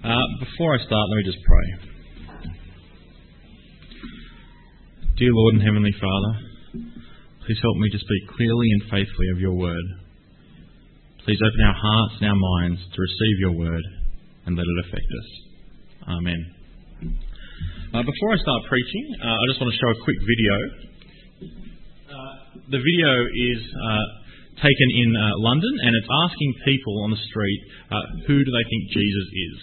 Before I start, let me just pray. Dear Lord and Heavenly Father, please help me to speak clearly and faithfully of your word. Please open our hearts and our minds to receive your word and let it affect us. Amen. Before I start preaching, I just want to show a quick video. The video is taken in London, and it's asking people on the street, who do they think Jesus is?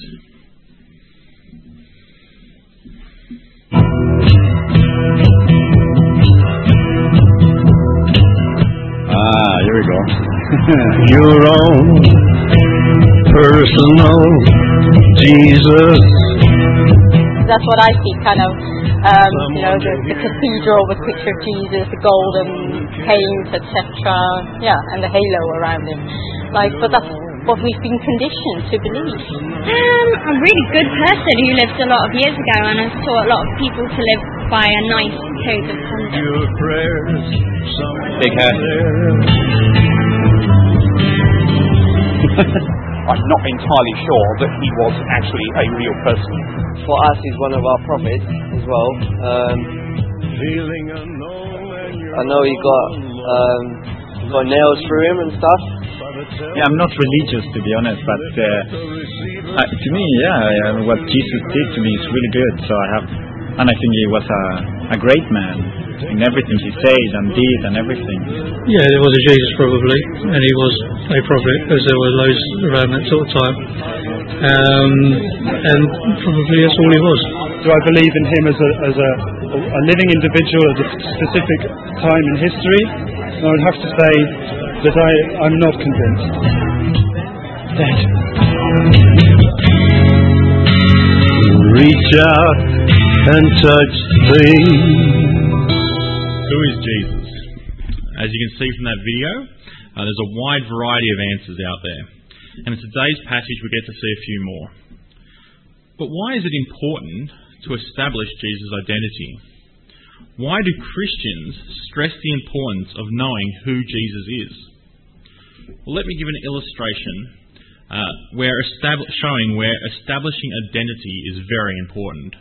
Here we go. Your own personal Jesus. That's what I see, kind of, the cathedral with a picture of Jesus, the golden paint, etc. Yeah, and the halo around him. But that's what we've been conditioned to believe. A really good person who lived a lot of years ago, and I saw a lot of people to live by a nice code of conduct. Big hair. I'm not entirely sure that he was actually a real person. For us, he's one of our prophets as well. I know he got nails through him and stuff. Yeah, I'm not religious, to be honest, but to me, what Jesus did to me is really good. And I think he was a great man in everything he said and did and everything. Yeah, there was a Jesus probably, and he was a prophet, because there were loads around that sort of time. And probably that's all he was. Do I believe in him as a living individual at a specific time in history? I would have to say that I'm not convinced. Dead. Reach out and touch things. Who is Jesus? As you can see from that video, there's a wide variety of answers out there. And in today's passage we get to see a few more. But why is it important to establish Jesus' identity? Why do Christians stress the importance of knowing who Jesus is? Well, let me give an illustration showing where establishing identity is very important.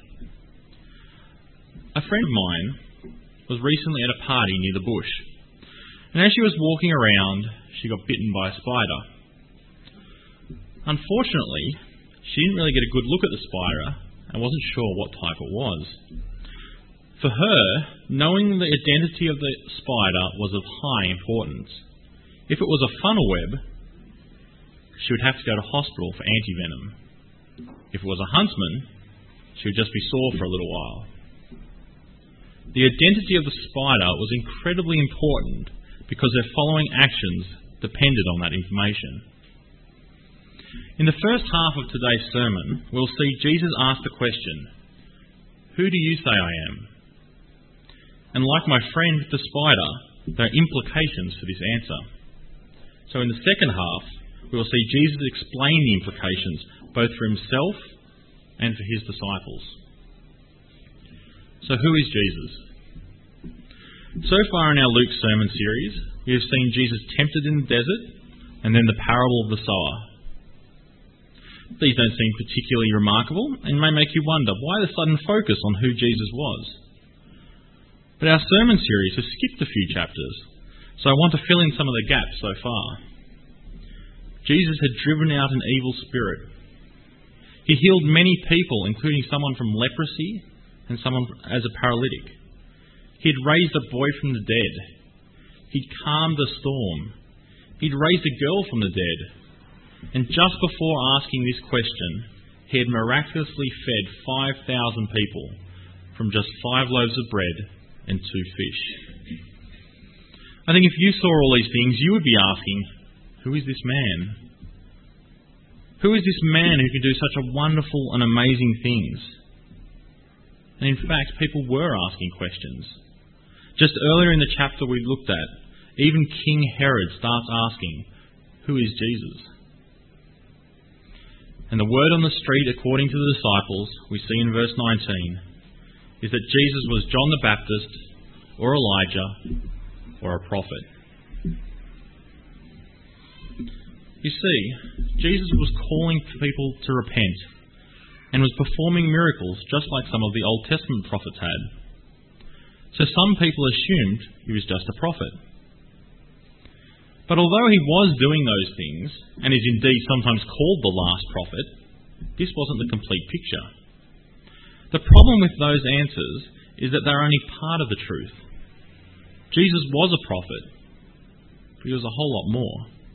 A friend of mine was recently at a party near the bush, and as she was walking around, she got bitten by a spider. Unfortunately, she didn't really get a good look at the spider and wasn't sure what type it was. For her, knowing the identity of the spider was of high importance. If it was a funnel web, she would have to go to hospital for antivenom. If it was a huntsman, she would just be sore for a little while. The identity of the spider was incredibly important because their following actions depended on that information. In the first half of today's sermon, we'll see Jesus ask the question, "Who do you say I am?" And like my friend with the spider, there are implications for this answer. So in the second half, we will see Jesus explain the implications both for himself and for his disciples. So who is Jesus? So far in our Luke sermon series, we have seen Jesus tempted in the desert and then the parable of the sower. These don't seem particularly remarkable and may make you wonder why the sudden focus on who Jesus was. But our sermon series has skipped a few chapters, so I want to fill in some of the gaps so far. Jesus had driven out an evil spirit. He healed many people, including someone from leprosy and someone as a paralytic. He had raised a boy from the dead. He'd calmed a storm. He'd raised a girl from the dead. And just before asking this question, he had miraculously fed 5,000 people from just 5 loaves of bread and 2 fish. I think if you saw all these things, you would be asking, who is this man? Who is this man who can do such wonderful and amazing things? And in fact, people were asking questions. Just earlier in the chapter we looked at, even King Herod starts asking, who is Jesus? And the word on the street, according to the disciples, we see in verse 19, is that Jesus was John the Baptist, or Elijah, or a prophet. You see, Jesus was calling people to repent, and was performing miracles just like some of the Old Testament prophets had. So some people assumed he was just a prophet. But although he was doing those things, and is indeed sometimes called the last prophet, this wasn't the complete picture. The problem with those answers is that they're only part of the truth. Jesus was a prophet, but he was a whole lot more.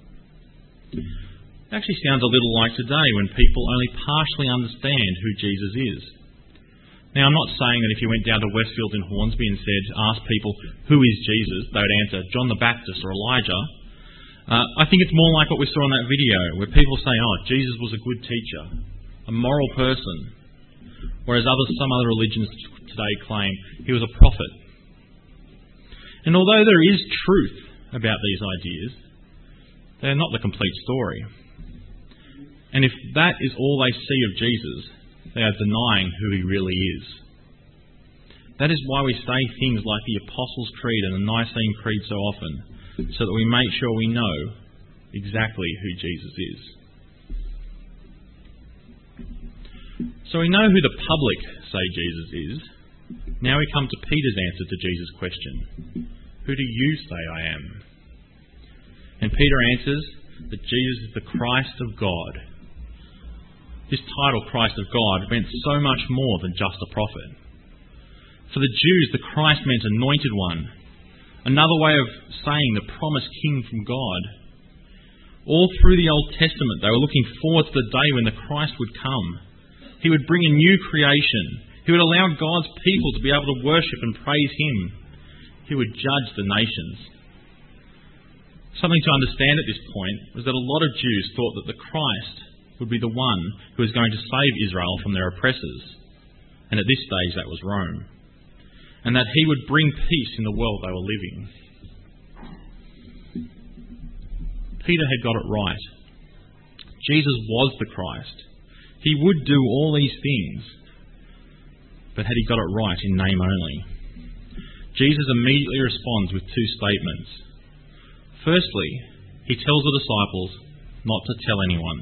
It actually sounds a little like today when people only partially understand who Jesus is. Now, I'm not saying that if you went down to Westfield in Hornsby and asked people, who is Jesus, they would answer John the Baptist or Elijah. I think it's more like what we saw in that video, where people say, Jesus was a good teacher, a moral person, whereas some other religions today claim he was a prophet. And although there is truth about these ideas, they're not the complete story. And if that is all they see of Jesus, they are denying who he really is. That is why we say things like the Apostles' Creed and the Nicene Creed so often, so that we make sure we know exactly who Jesus is. So we know who the public say Jesus is. Now we come to Peter's answer to Jesus' question. Who do you say I am? And Peter answers that Jesus is the Christ of God. This title, Christ of God, meant so much more than just a prophet. For the Jews, the Christ meant anointed one, another way of saying the promised king from God. All through the Old Testament, they were looking forward to the day when the Christ would come. He would bring a new creation. He would allow God's people to be able to worship and praise him. He would judge the nations. Something to understand at this point was that a lot of Jews thought that the Christ would be the one who was going to save Israel from their oppressors. And at this stage, that was Rome. And that he would bring peace in the world they were living. Peter had got it right. Jesus was the Christ. He would do all these things. But had he got it right in name only? Jesus immediately responds with two statements. Firstly, he tells the disciples not to tell anyone.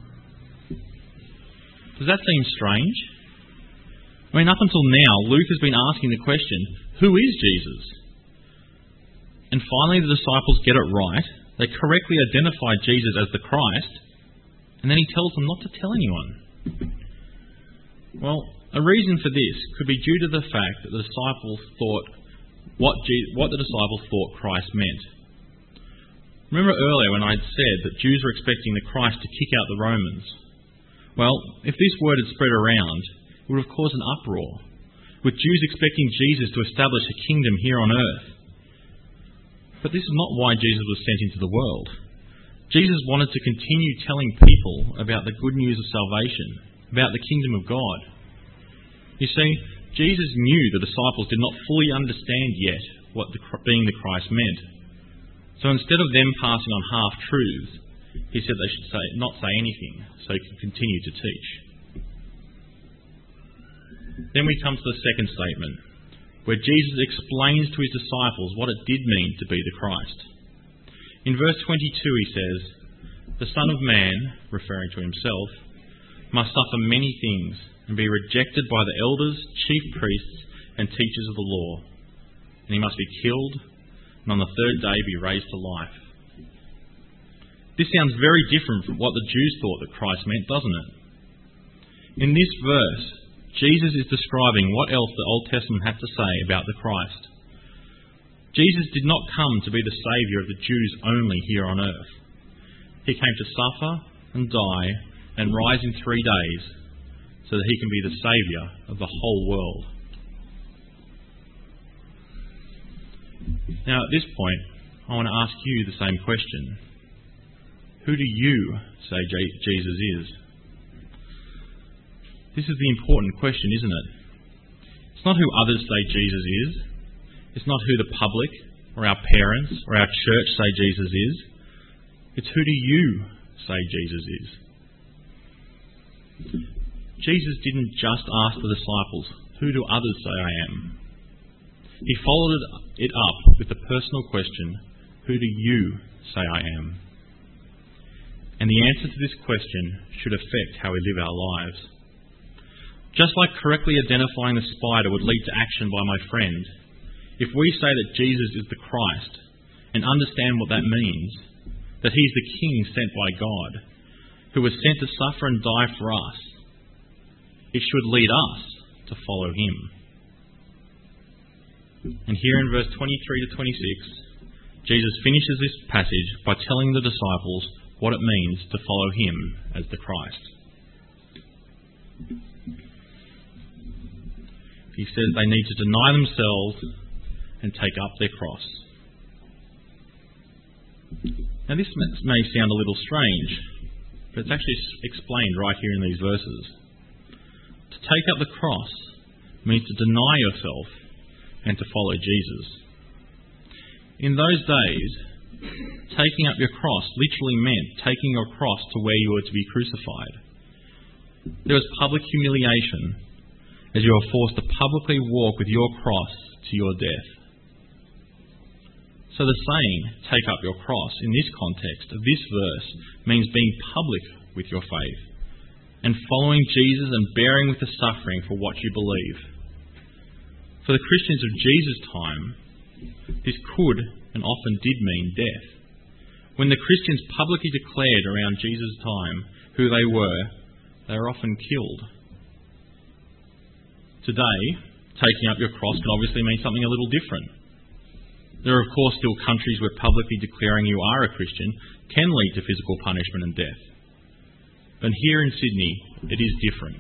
Does that seem strange? I mean, up until now, Luke has been asking the question, who is Jesus? And finally, the disciples get it right. They correctly identify Jesus as the Christ, and then he tells them not to tell anyone. Well, a reason for this could be due to the fact that the disciples thought what the disciples thought Christ meant. Remember earlier when I'd said that Jews were expecting the Christ to kick out the Romans? Well, if this word had spread around, it would have caused an uproar, with Jews expecting Jesus to establish a kingdom here on earth. But this is not why Jesus was sent into the world. Jesus wanted to continue telling people about the good news of salvation, about the kingdom of God. You see, Jesus knew the disciples did not fully understand yet what being the Christ meant. So instead of them passing on half-truths, he said they should not say anything so he could continue to teach. Then we come to the second statement, where Jesus explains to his disciples what it did mean to be the Christ. In verse 22 he says, "The Son of Man," referring to himself, "must suffer many things and be rejected by the elders, chief priests and teachers of the law. And he must be killed and on the third day be raised to life." This sounds very different from what the Jews thought that Christ meant, doesn't it? In this verse, Jesus is describing what else the Old Testament had to say about the Christ. Jesus did not come to be the saviour of the Jews only here on earth. He came to suffer and die and rise in 3 days so that he can be the saviour of the whole world. Now at this point, I want to ask you the same question. Who do you say Jesus is? This is the important question, isn't it? It's not who others say Jesus is. It's not who the public or our parents or our church say Jesus is. It's who do you say Jesus is? Jesus didn't just ask the disciples, who do others say I am? He followed it up with the personal question, who do you say I am? And the answer to this question should affect how we live our lives. Just like correctly identifying the spider would lead to action by my friend, if we say that Jesus is the Christ and understand what that means, that he's the King sent by God, who was sent to suffer and die for us, it should lead us to follow him. And here in verse 23 to 26, Jesus finishes this passage by telling the disciples what it means to follow him as the Christ. He says they need to deny themselves and take up their cross. Now this may sound a little strange, but it's actually explained right here in these verses. To take up the cross means to deny yourself and to follow Jesus. In those days, taking up your cross literally meant taking your cross to where you were to be crucified. There was public humiliation as you were forced to publicly walk with your cross to your death. So the saying, take up your cross, in this context of this verse, means being public with your faith and following Jesus and bearing with the suffering for what you believe. For the Christians of Jesus' time, this could and often did mean death. When the Christians publicly declared around Jesus' time who they were often killed. Today, taking up your cross can obviously mean something a little different. There are of course still countries where publicly declaring you are a Christian can lead to physical punishment and death. But here in Sydney, it is different.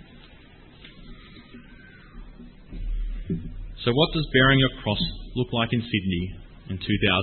So what does bearing your cross look like in Sydney in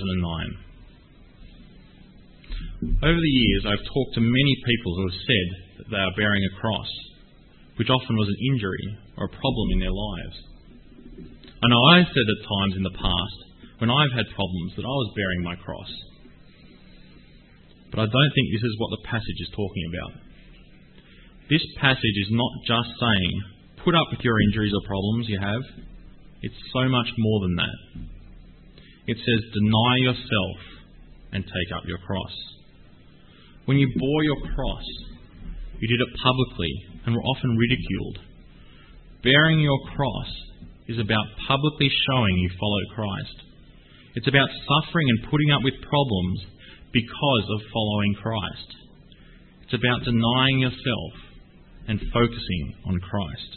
2009? Over the years, I've talked to many people who have said that they are bearing a cross, which often was an injury or a problem in their lives. I know I've said at times in the past, when I've had problems, that I was bearing my cross. But I don't think this is what the passage is talking about. This passage is not just saying, put up with your injuries or problems you have. It's so much more than that. It says, deny yourself and take up your cross. When you bore your cross, you did it publicly and were often ridiculed. Bearing your cross is about publicly showing you follow Christ. It's about suffering and putting up with problems because of following Christ. It's about denying yourself and focusing on Christ.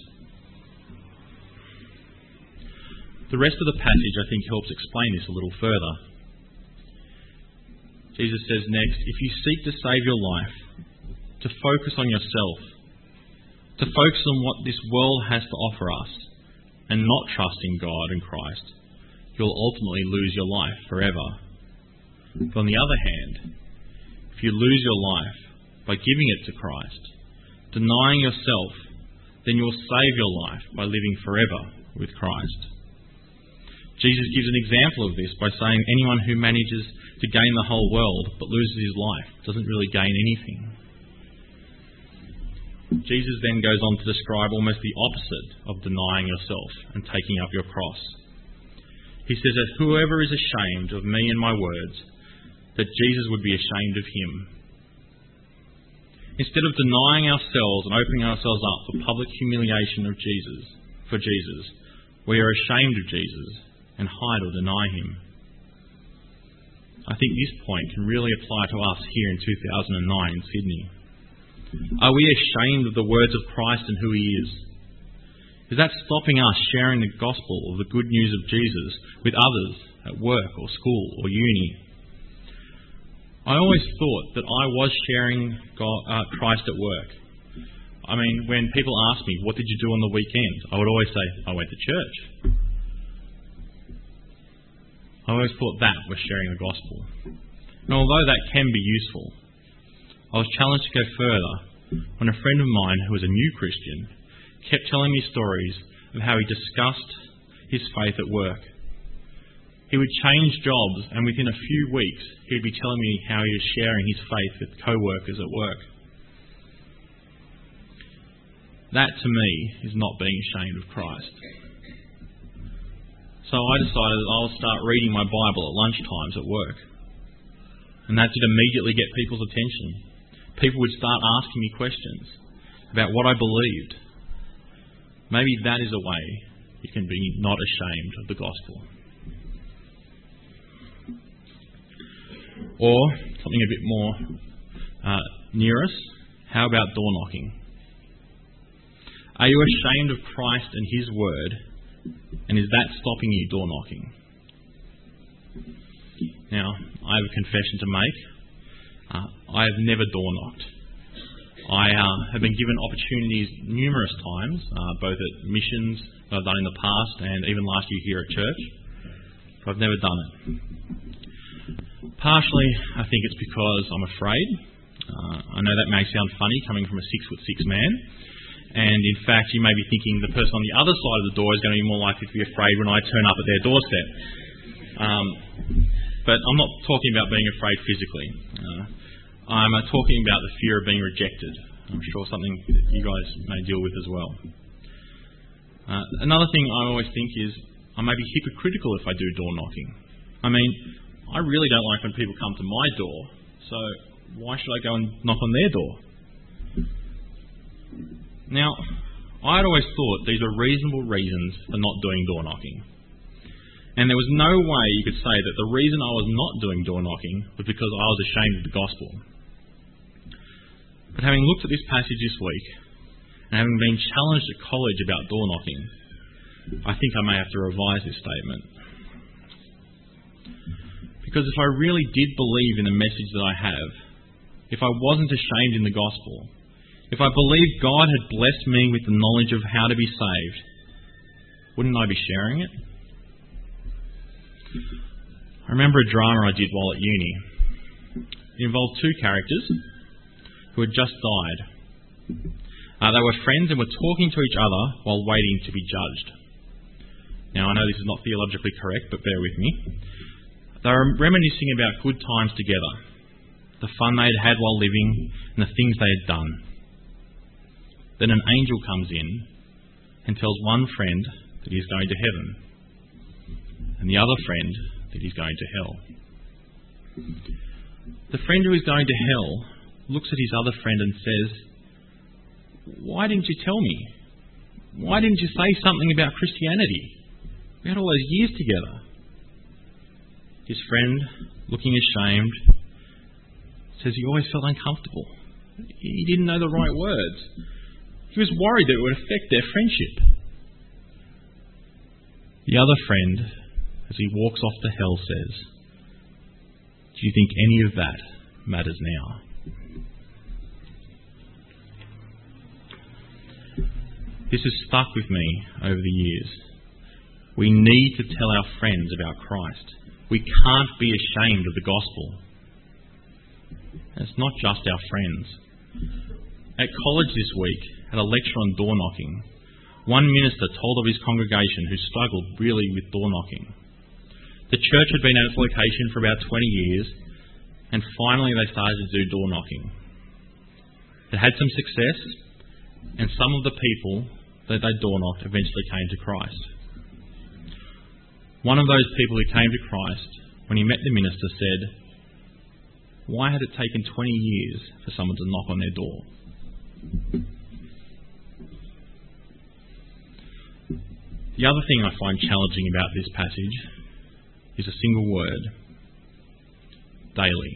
The rest of the passage, I think, helps explain this a little further. Jesus says next, if you seek to save your life, to focus on yourself, to focus on what this world has to offer us, and not trust in God and Christ, you'll ultimately lose your life forever. But on the other hand, if you lose your life by giving it to Christ, denying yourself, then you'll save your life by living forever with Christ. Jesus gives an example of this by saying anyone who manages to gain the whole world but loses his life doesn't really gain anything. Jesus then goes on to describe almost the opposite of denying yourself and taking up your cross. He says that whoever is ashamed of me and my words, that Jesus would be ashamed of him. Instead of denying ourselves and opening ourselves up for public humiliation of Jesus, we are ashamed of Jesus and hide or deny him. I think this point can really apply to us here in 2009 in Sydney. Are we ashamed of the words of Christ and who he is? Is that stopping us sharing the gospel of the good news of Jesus with others at work or school or uni? I always thought that I was sharing Christ at work. I mean, when people ask me, what did you do on the weekend? I would always say, I went to church. I always thought that was sharing the gospel. And although that can be useful, I was challenged to go further when a friend of mine who was a new Christian kept telling me stories of how he discussed his faith at work. He would change jobs, and within a few weeks he'd be telling me how he was sharing his faith with co-workers at work. That to me is not being ashamed of Christ. So I decided that I'll start reading my Bible at lunchtimes at work. And that did immediately get people's attention. People would start asking me questions about what I believed. Maybe that is a way you can be not ashamed of the gospel. Or something a bit more near us, how about door knocking? Are you ashamed of Christ and His word, and is that stopping you door knocking? Now, I have a confession to make. I have never door knocked. I have been given opportunities numerous times, both at missions that I've done in the past and even last year here at church, but I've never done it. Partially, I think it's because I'm afraid. I know that may sound funny coming from a 6'6" man, and in fact you may be thinking the person on the other side of the door is going to be more likely to be afraid when I turn up at their doorstep. But I'm not talking about being afraid physically. I'm talking about the fear of being rejected. I'm sure something that you guys may deal with as well. Another thing I always think is I may be hypocritical if I do door knocking. I mean, I really don't like when people come to my door, so why should I go and knock on their door? Now, I'd always thought these were reasonable reasons for not doing door knocking. And there was no way you could say that the reason I was not doing door knocking was because I was ashamed of the gospel. But having looked at this passage this week, and having been challenged at college about door knocking, I think I may have to revise this statement. Because if I really did believe in the message that I have, if I wasn't ashamed in the gospel, if I believed God had blessed me with the knowledge of how to be saved, wouldn't I be sharing it? I remember a drama I did while at uni. It involved two characters who had just died. They were friends and were talking to each other while waiting to be judged. Now, I know this is not theologically correct, but bear with me. They were reminiscing about good times together, the fun they had had while living, and the things they had done. Then an angel comes in and tells one friend that he is going to heaven, and the other friend that he's going to hell. The friend who is going to hell looks at his other friend and says, "Why didn't you tell me? Why didn't you say something about Christianity? We had all those years together." His friend, looking ashamed, says he always felt uncomfortable. He didn't know the right words. He was worried that it would affect their friendship. The other friend, as he walks off to hell, says, "Do you think any of that matters now?" This has stuck with me over the years. We need to tell our friends about Christ. We can't be ashamed of the gospel. And it's not just our friends. At college this week, at a lecture on door knocking, one minister told of his congregation who struggled really with door knocking. The church had been at its location for about 20 years, and finally they started to do door knocking. It had some success, and some of the people that they door knocked eventually came to Christ. One of those people who came to Christ, when he met the minister, said, "Why had it taken 20 years for someone to knock on their door?" The other thing I find challenging about this passage is a single word: daily.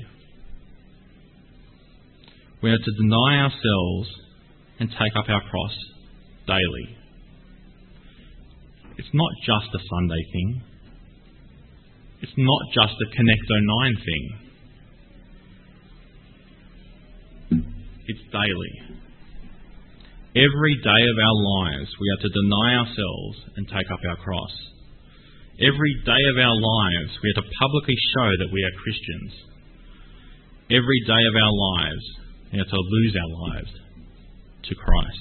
We are to deny ourselves and take up our cross daily. It's not just a Sunday thing. It's not just a Connect 09 thing. It's daily. Every day of our lives we are to deny ourselves and take up our cross. Every day of our lives we are to publicly show that we are Christians. Every day of our lives we are to lose our lives to Christ.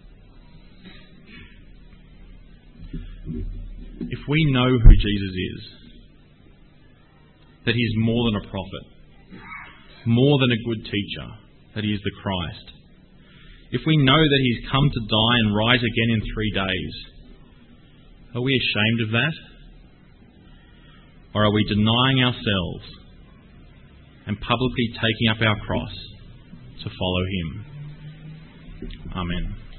If we know who Jesus is, that he is more than a prophet, more than a good teacher, that he is the Christ, if we know that he's come to die and rise again in 3 days, are we ashamed of that? Or are we denying ourselves and publicly taking up our cross to follow him? Amen.